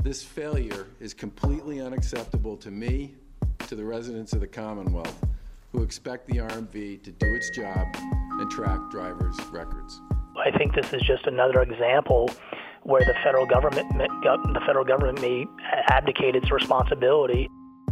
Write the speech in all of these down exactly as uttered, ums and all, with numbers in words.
This failure is completely unacceptable to me, to the residents of the Commonwealth, who expect the R M V to do its job and track drivers' records. I think this is just another example where the federal government, the federal government may abdicate its responsibility.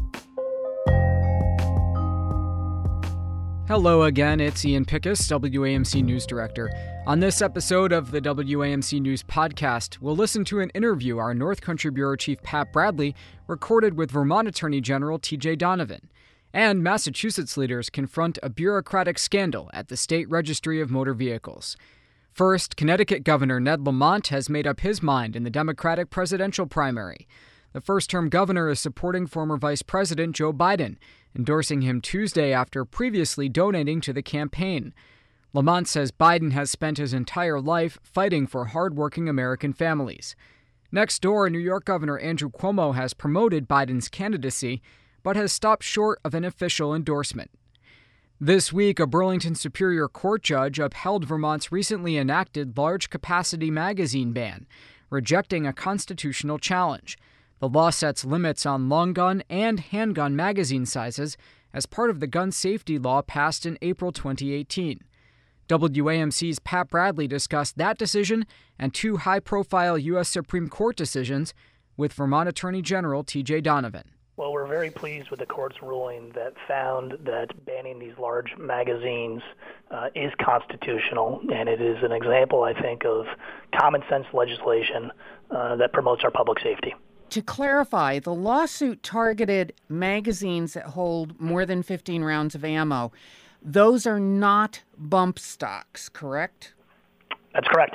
Hello again, it's Ian Pickus, W A M C News Director. On this episode of the W A M C News Podcast, we'll listen to an interview our North Country Bureau Chief Pat Bradley recorded with Vermont Attorney General T J Donovan. And Massachusetts leaders confront a bureaucratic scandal at the State Registry of Motor Vehicles. First, Connecticut Governor Ned Lamont has made up his mind in the Democratic presidential primary. The first-term governor is supporting former Vice President Joe Biden, endorsing him Tuesday after previously donating to the campaign. Lamont says Biden has spent his entire life fighting for hardworking American families. Next door, New York Governor Andrew Cuomo has promoted Biden's candidacy, but has stopped short of an official endorsement. This week, a Burlington Superior Court judge upheld Vermont's recently enacted large-capacity magazine ban, rejecting a constitutional challenge. The law sets limits on long gun and handgun magazine sizes as part of the gun safety law passed in April twenty eighteen. W A M C's Pat Bradley discussed that decision and two high-profile U S Supreme Court decisions with Vermont Attorney General T J Donovan. Well, we're very pleased with the court's ruling that found that banning these large magazines uh, is constitutional, and it is an example, I think, of common sense legislation uh, that promotes our public safety. To clarify, the lawsuit targeted magazines that hold more than fifteen rounds of ammo. Those are not bump stocks, correct? That's correct.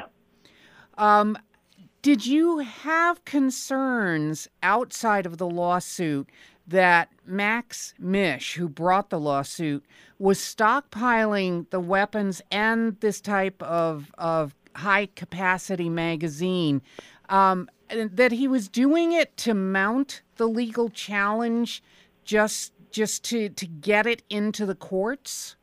Um, did you have concerns outside of the lawsuit that Max Mish, who brought the lawsuit, was stockpiling the weapons and this type of, of high-capacity magazine, um, that he was doing it to mount the legal challenge just just to, to get it into the courts?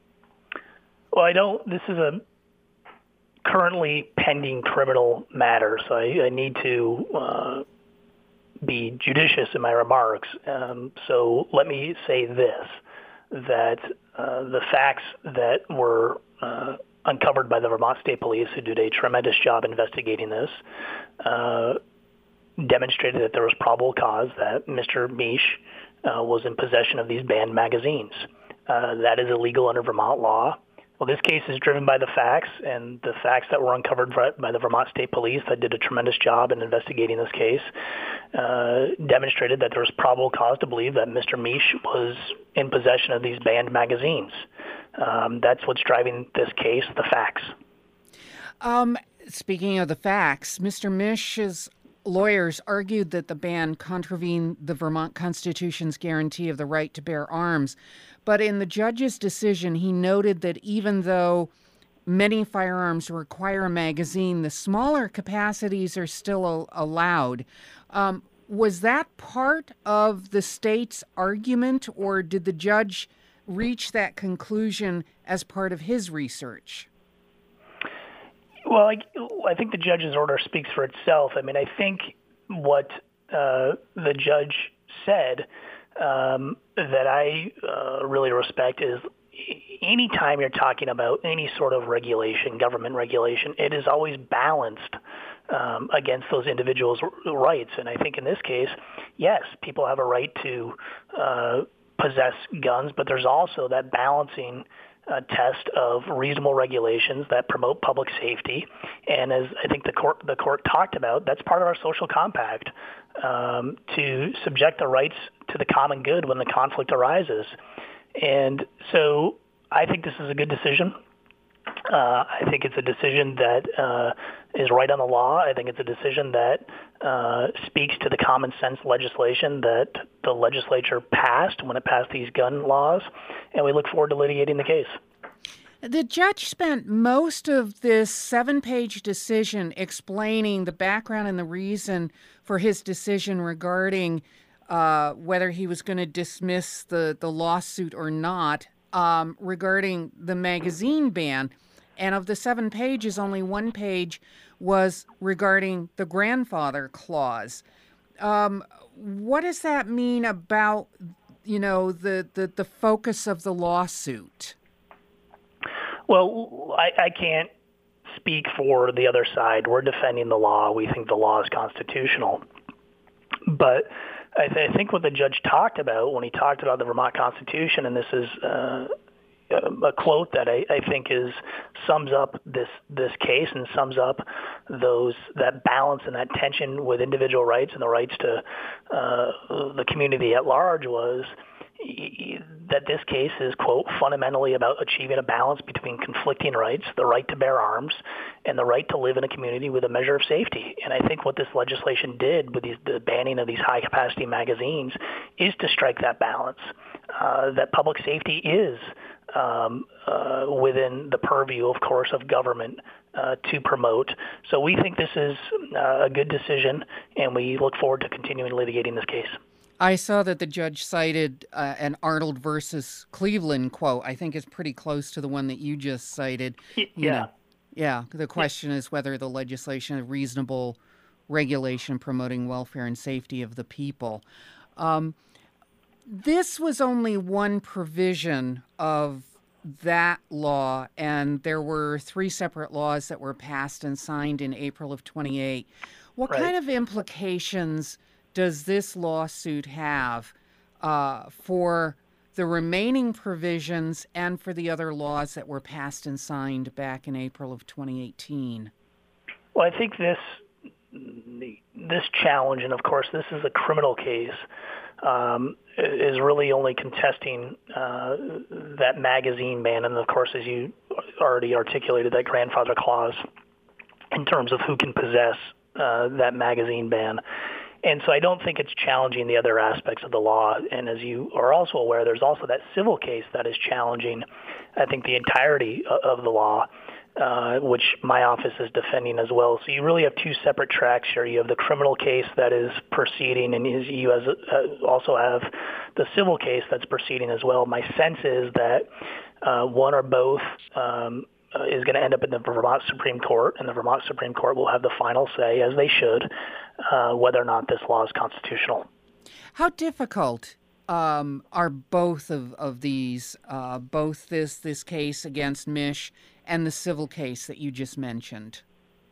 Well, I don't. This is a currently pending criminal matter, so I, I need to uh, be judicious in my remarks. Um, so let me say this, that uh, the facts that were uh, uncovered by the Vermont State Police, who did a tremendous job investigating this, uh, demonstrated that there was probable cause that Mister Mish uh, was in possession of these banned magazines. Uh, that is illegal under Vermont law. Well, this case is driven by the facts, and the facts that were uncovered by the Vermont State Police that did a tremendous job in investigating this case uh, demonstrated that there was probable cause to believe that Mister Mish was in possession of these banned magazines. Um, that's what's driving this case, the facts. Um, speaking of the facts, Mister Mish's lawyers argued that the ban contravened the Vermont Constitution's guarantee of the right to bear arms. But in the judge's decision, he noted that even though many firearms require a magazine, the smaller capacities are still allowed. Um, was that part of the state's argument, or did the judge reach that conclusion as part of his research? Well, I, I think the judge's order speaks for itself. I mean, I think what uh, the judge said um, that I uh, really respect is any time you're talking about any sort of regulation, government regulation, it is always balanced um, against those individuals' rights. And I think in this case, yes, people have a right to uh, possess guns, but there's also that balancing Uh, test of reasonable regulations that promote public safety, and as I think the court the court talked about, that's part of our social compact um, to subject the rights to the common good when the conflict arises. And so I think this is a good decision. Uh, I think it's a decision that uh, is right on the law. I think it's a decision that uh, speaks to the common sense legislation that the legislature passed when it passed these gun laws, and we look forward to litigating the case. The judge spent most of this seven-page decision explaining the background and the reason for his decision regarding uh, whether he was going to dismiss the, the lawsuit or not, um, regarding the magazine ban. And of the seven pages, only one page was regarding the grandfather clause. um, what does that mean about, you know, the, the, the focus of the lawsuit? Well, I, I can't speak for the other side. We're defending the law. We think the law is constitutional. But I, th- I think what the judge talked about when he talked about the Vermont Constitution, and this is uh, a quote that I, I think is sums up this this case and sums up those that balance and that tension with individual rights and the rights to uh, the community at large, was that this case is, quote, fundamentally about achieving a balance between conflicting rights, the right to bear arms, and the right to live in a community with a measure of safety. And I think what this legislation did with these, the banning of these high-capacity magazines is to strike that balance, uh, that public safety is um, uh, within the purview, of course, of government uh, to promote. So we think this is uh, a good decision, and we look forward to continuing litigating this case. I saw that the judge cited uh, an Arnold versus Cleveland quote. I think it's pretty close to the one that you just cited. Yeah. You know, yeah. The question yeah. is whether the legislation is reasonable regulation promoting welfare and safety of the people. Um, this was only one provision of that law, and there were three separate laws that were passed and signed in April of twenty-eight. What right. kind of implications does this lawsuit have uh, for the remaining provisions and for the other laws that were passed and signed back in April of twenty eighteen? Well, I think this this challenge, and of course this is a criminal case, um, is really only contesting uh, that magazine ban, and of course, as you already articulated, that grandfather clause in terms of who can possess uh, that magazine ban. And so I don't think it's challenging the other aspects of the law. And as you are also aware, there's also that civil case that is challenging, I think, the entirety of the law, uh, which my office is defending as well. So you really have two separate tracks here. You have the criminal case that is proceeding, and you as, uh, also have the civil case that's proceeding as well. My sense is that uh, one or both um, uh, is going to end up in the Vermont Supreme Court, and the Vermont Supreme Court will have the final say, as they should, Uh, whether or not this law is constitutional. How difficult um, are both of, of these, uh, both this this case against Mish and the civil case that you just mentioned?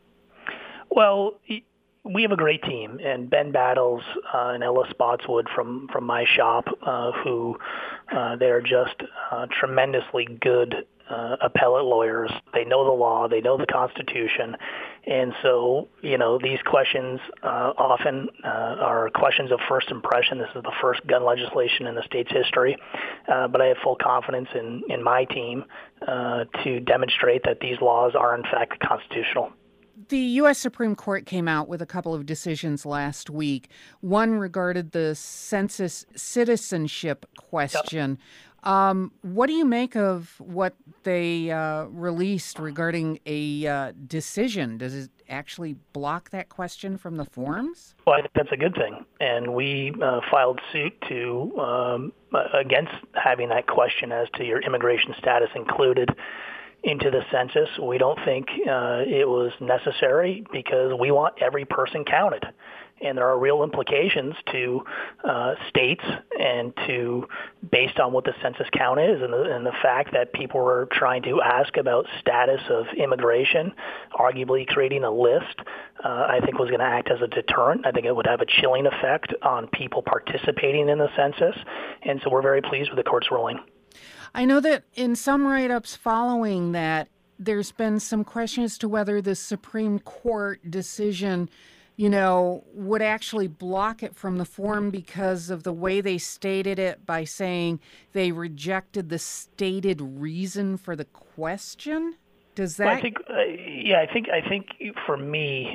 Well, we have a great team, and Ben Battles uh, and Ella Spotswood from, from my shop, uh, who uh, they're just uh, tremendously good Uh, appellate lawyers. They know the law, they know the Constitution, and so, you know, these questions uh, often uh, are questions of first impression. This is the first gun legislation in the state's history, uh, but I have full confidence in, in my team uh, to demonstrate that these laws are, in fact, constitutional. The U S Supreme Court came out with a couple of decisions last week. One regarded the census citizenship question. Yep. Um, what do you make of what they uh, released regarding a uh, decision? Does it actually block that question from the forms? Well, I think that's a good thing, and we uh, filed suit to um, against having that question as to your immigration status included into the census. We don't think uh, it was necessary because we want every person counted. And there are real implications to uh, states and to based on what the census count is, and the, and the fact that people were trying to ask about status of immigration, arguably creating a list, uh, I think was going to act as a deterrent. I think it would have a chilling effect on people participating in the census, and so we're very pleased with the court's ruling. I know that in some write-ups following that, there's been some questions as to whether the Supreme Court decision, you know, would actually block it from the form because of the way they stated it by saying they rejected the stated reason for the question. Does that? Well, I think, uh, yeah, I think, I think for me,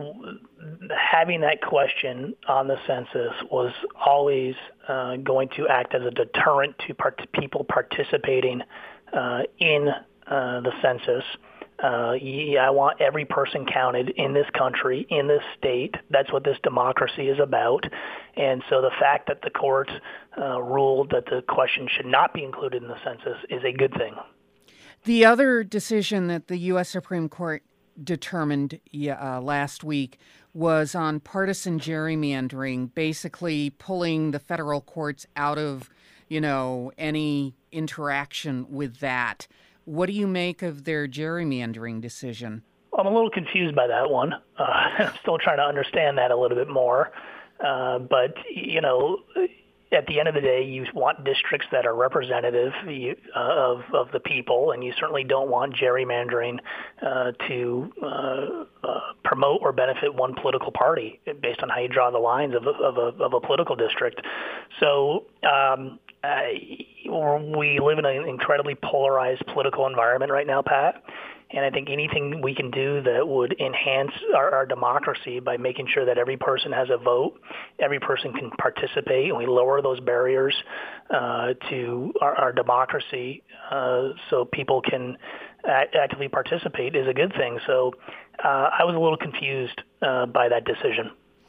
having that question on the census was always uh, going to act as a deterrent to part- people participating uh, in uh, the census. Uh, yeah, I want every person counted in this country, in this state. That's what this democracy is about. And so the fact that the court uh, ruled that the question should not be included in the census is a good thing. The other decision that the U S Supreme Court determined uh, last week was on partisan gerrymandering, basically pulling the federal courts out of, you know, any interaction with that. What do you make of their gerrymandering decision? I'm a little confused by that one. Uh, I'm still trying to understand that a little bit more. Uh, but, you know, at the end of the day, you want districts that are representative you, uh, of, of the people, and you certainly don't want gerrymandering uh, to uh, uh, promote or benefit one political party based on how you draw the lines of a, of a, of a political district. So um, I, we live in an incredibly polarized political environment right now, Pat. And I think anything we can do that would enhance our, our democracy by making sure that every person has a vote, every person can participate, and we lower those barriers uh, to our, our democracy uh, so people can act, actively participate is a good thing. So uh, I was a little confused uh, by that decision.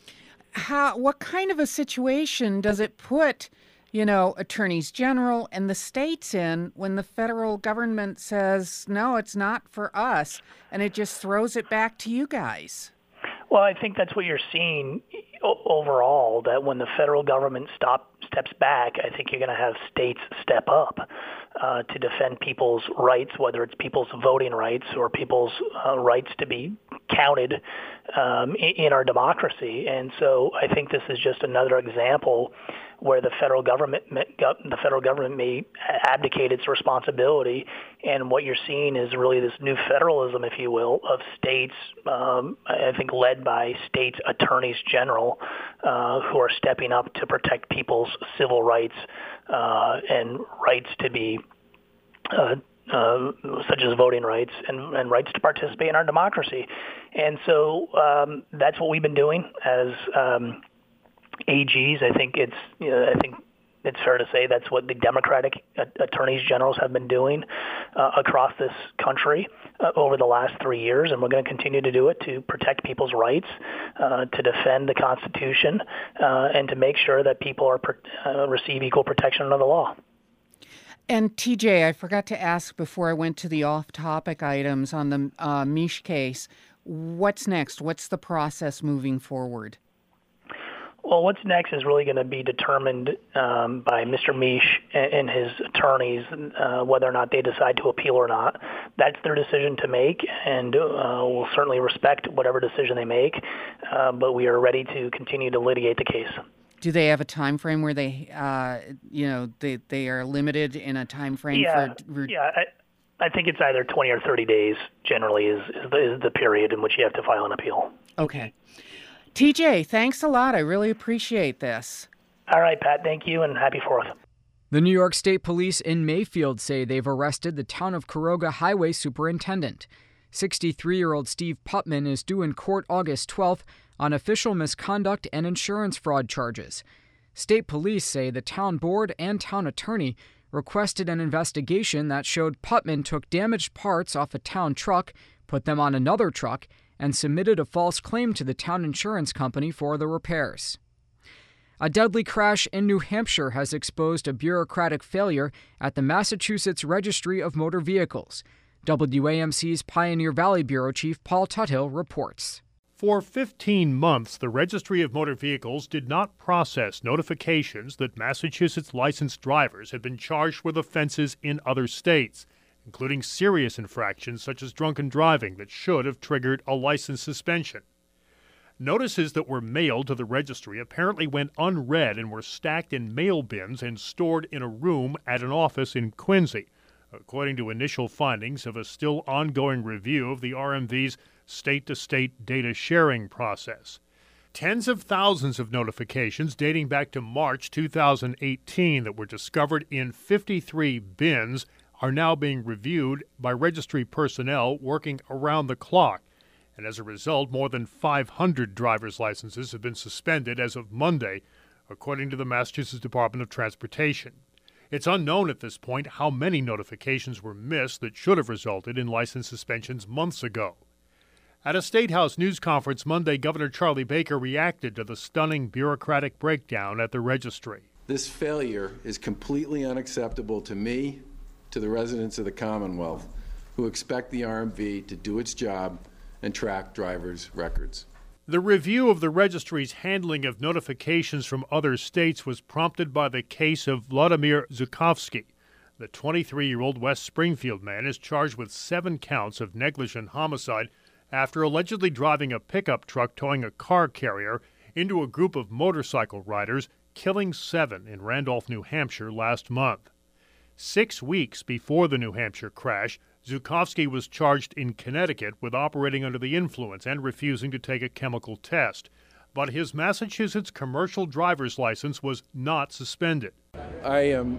How? What kind of a situation does it put, you know, attorneys general and the states in when the federal government says, no, it's not for us, and it just throws it back to you guys? Well, I think that's what you're seeing overall, that when the federal government stop, steps back, I think you're going to have states step up uh, to defend people's rights, whether it's people's voting rights or people's uh, rights to be counted um, in, in our democracy. And so I think this is just another example where the federal government the federal government may abdicate its responsibility, and what you're seeing is really this new federalism, if you will, of states, um, I think led by states' attorneys general, uh, who are stepping up to protect people's civil rights uh, and rights to be uh, Uh, such as voting rights and, and rights to participate in our democracy. And so um, that's what we've been doing as um, A Gs. I think it's you know, I think it's fair to say that's what the Democratic attorneys generals have been doing uh, across this country uh, over the last three years, and we're going to continue to do it to protect people's rights, uh, to defend the Constitution, uh, and to make sure that people are uh, receive equal protection under the law. And T J, I forgot to ask before I went to the off-topic items on the uh, Misch case. What's next? What's the process moving forward? Well, what's next is really going to be determined um, by Mister Misch and his attorneys, uh, whether or not they decide to appeal or not. That's their decision to make, and uh, we'll certainly respect whatever decision they make, uh, but we are ready to continue to litigate the case. Do they have a time frame where they, uh, you know, they they are limited in a time frame? Yeah, for... yeah. I, I think it's either twenty or thirty days. Generally, is is the, is the period in which you have to file an appeal. Okay, T J, thanks a lot. I really appreciate this. All right, Pat. Thank you, and happy Fourth. The New York State Police in Mayfield say they've arrested the town of Caroga Highway Superintendent. sixty-three-year-old Steve Putman is due in court August twelfth on official misconduct and insurance fraud charges. State police say the town board and town attorney requested an investigation that showed Putman took damaged parts off a town truck, put them on another truck, and submitted a false claim to the town insurance company for the repairs. A deadly crash in New Hampshire has exposed a bureaucratic failure at the Massachusetts Registry of Motor Vehicles. W A M C's Pioneer Valley Bureau Chief Paul Tuthill reports. For fifteen months, the Registry of Motor Vehicles did not process notifications that Massachusetts licensed drivers had been charged with offenses in other states, including serious infractions such as drunken driving that should have triggered a license suspension. Notices that were mailed to the registry apparently went unread and were stacked in mail bins and stored in a room at an office in Quincy, according to initial findings of a still ongoing review of the R M V's state-to-state data sharing process. Tens of thousands of notifications dating back to March two thousand eighteen that were discovered in fifty-three bins are now being reviewed by registry personnel working around the clock. And as a result, more than five hundred driver's licenses have been suspended as of Monday, according to the Massachusetts Department of Transportation. It's unknown at this point how many notifications were missed that should have resulted in license suspensions months ago. At a State House news conference Monday, Governor Charlie Baker reacted to the stunning bureaucratic breakdown at the registry. This failure is completely unacceptable to me, to the residents of the Commonwealth, who expect the R M V to do its job and track drivers' records. The review of the registry's handling of notifications from other states was prompted by the case of Vladimir Zhukovsky. The twenty-three-year-old West Springfield man is charged with seven counts of negligent homicide after allegedly driving a pickup truck towing a car carrier into a group of motorcycle riders, killing seven in Randolph, New Hampshire last month. Six weeks before the New Hampshire crash, Zhukovsky was charged in Connecticut with operating under the influence and refusing to take a chemical test. But his Massachusetts commercial driver's license was not suspended. I am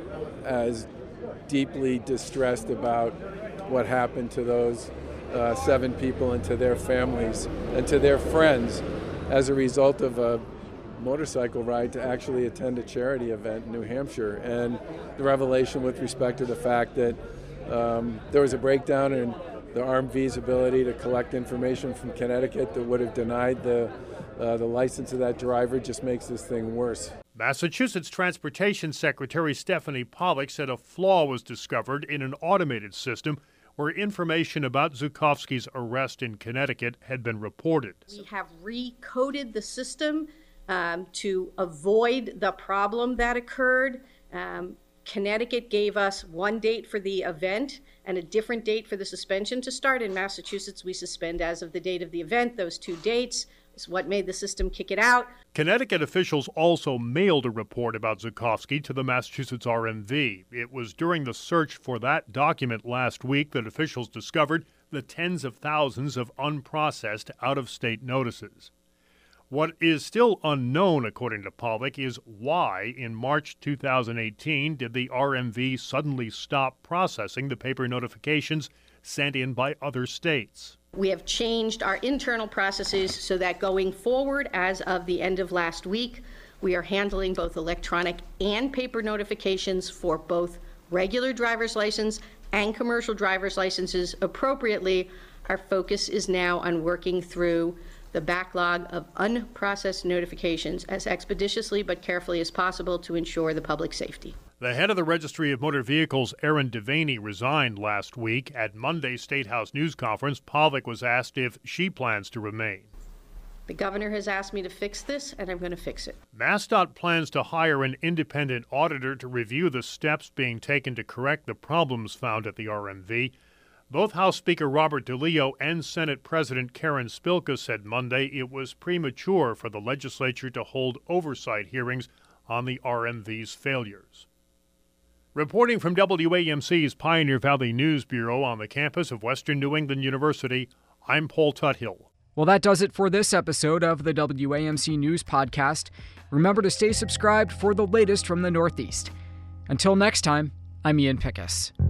as deeply distressed about what happened to those uh, seven people and to their families and to their friends as a result of a motorcycle ride to actually attend a charity event in New Hampshire, and the revelation with respect to the fact that um, there was a breakdown in the R M V's ability to collect information from Connecticut that would have denied the uh, the license of that driver just makes this thing worse. Massachusetts Transportation Secretary Stephanie Pollack said a flaw was discovered in an automated system where information about Zhukovsky's arrest in Connecticut had been reported. We have recoded the system um, to avoid the problem that occurred. Um, Connecticut gave us one date for the event and a different date for the suspension to start. In Massachusetts, we suspend as of the date of the event. Those two dates is what made the system kick it out. Connecticut officials also mailed a report about Zhukovsky to the Massachusetts R M V. It was during the search for that document last week that officials discovered the tens of thousands of unprocessed out-of-state notices. What is still unknown, according to Pollack, is why in March two thousand eighteen did the R M V suddenly stop processing the paper notifications sent in by other states. We have changed our internal processes so that going forward, as of the end of last week, we are handling both electronic and paper notifications for both regular driver's license and commercial driver's licenses appropriately. Our focus is now on working through the backlog of unprocessed notifications as expeditiously but carefully as possible to ensure the public safety. The head of the Registry of Motor Vehicles, Erin Devaney, resigned last week. At Monday's State House news conference, Pollack was asked if she plans to remain. The governor has asked me to fix this, and I'm going to fix it. MassDOT plans to hire an independent auditor to review the steps being taken to correct the problems found at the R M V. Both House Speaker Robert DeLeo and Senate President Karen Spilka said Monday it was premature for the legislature to hold oversight hearings on the R M V's failures. Reporting from W A M C's Pioneer Valley News Bureau on the campus of Western New England University, I'm Paul Tuthill. Well, that does it for this episode of the W A M C News Podcast. Remember to stay subscribed for the latest from the Northeast. Until next time, I'm Ian Pickus.